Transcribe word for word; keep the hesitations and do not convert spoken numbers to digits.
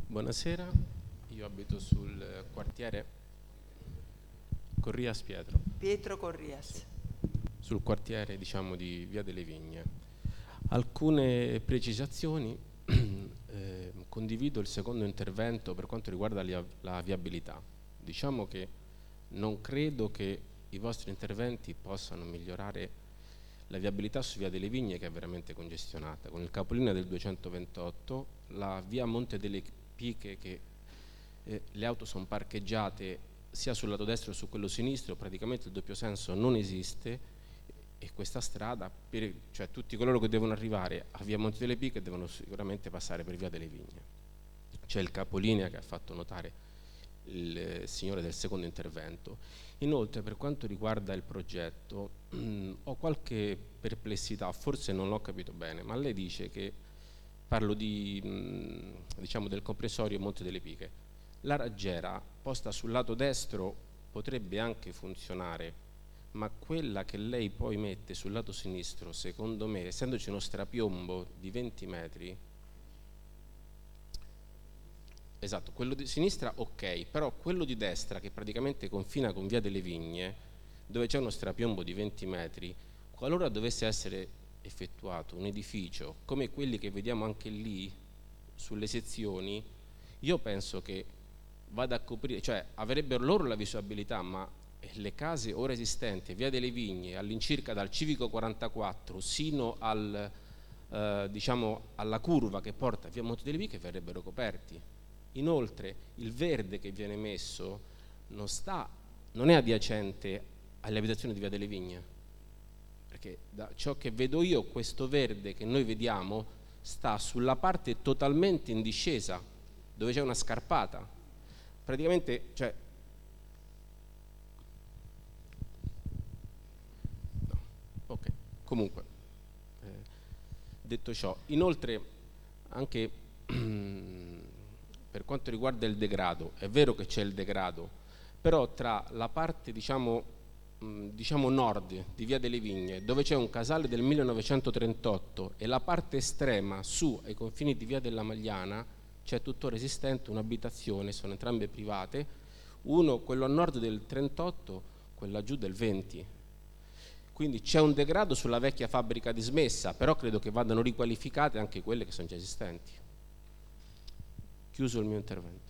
Buonasera, io abito sul quartiere Corrias Pietro. Pietro Corrias. Sul quartiere, diciamo, di Via delle Vigne. Alcune precisazioni, eh, condivido il secondo intervento per quanto riguarda la, la viabilità. Diciamo che non credo che i vostri interventi possano migliorare la viabilità su Via delle Vigne, che è veramente congestionata, con il capolinea del duecentoventotto, la via Monte delle Piche, che eh, le auto sono parcheggiate sia sul lato destro che su quello sinistro, praticamente il doppio senso non esiste, e questa strada, per, cioè tutti coloro che devono arrivare a via Monte delle Piche devono sicuramente passare per Via delle Vigne. C'è il capolinea che ha fatto notare il eh, signore del secondo intervento. Inoltre, per quanto riguarda il progetto, mh, ho qualche perplessità, forse non l'ho capito bene, ma lei dice che, parlo di, mh, diciamo, del comprensorio Monte delle Piche, la raggiera posta sul lato destro potrebbe anche funzionare, ma quella che lei poi mette sul lato sinistro, secondo me, essendoci uno strapiombo di venti metri, esatto, quello di sinistra ok, però quello di destra, che praticamente confina con Via delle Vigne, dove c'è uno strapiombo di venti metri, qualora dovesse essere effettuato un edificio come quelli che vediamo anche lì sulle sezioni, io penso che vada a coprire, cioè avrebbero loro la visibilità, ma le case ora esistenti a Via delle Vigne, all'incirca dal Civico quarantaquattro sino al, eh, diciamo, alla curva che porta a Via Monte delle Piche, verrebbero coperti. Inoltre il verde che viene messo non, sta, non è adiacente alle abitazioni di Via delle Vigne, perché da ciò che vedo io questo verde che noi vediamo sta sulla parte totalmente in discesa, dove c'è una scarpata, praticamente, cioè, no. Ok, comunque, eh, detto ciò, inoltre anche per quanto riguarda il degrado, è vero che c'è il degrado, però tra la parte, diciamo, diciamo nord di Via delle Vigne, dove c'è un casale del millenovecentotrentotto, e la parte estrema su ai confini di Via della Magliana, c'è tuttora esistente un'abitazione, sono entrambe private, uno quello a nord del trentotto, quella giù del venti. Quindi c'è un degrado sulla vecchia fabbrica dismessa, però credo che vadano riqualificate anche quelle che sono già esistenti. Chiuso il mio intervento.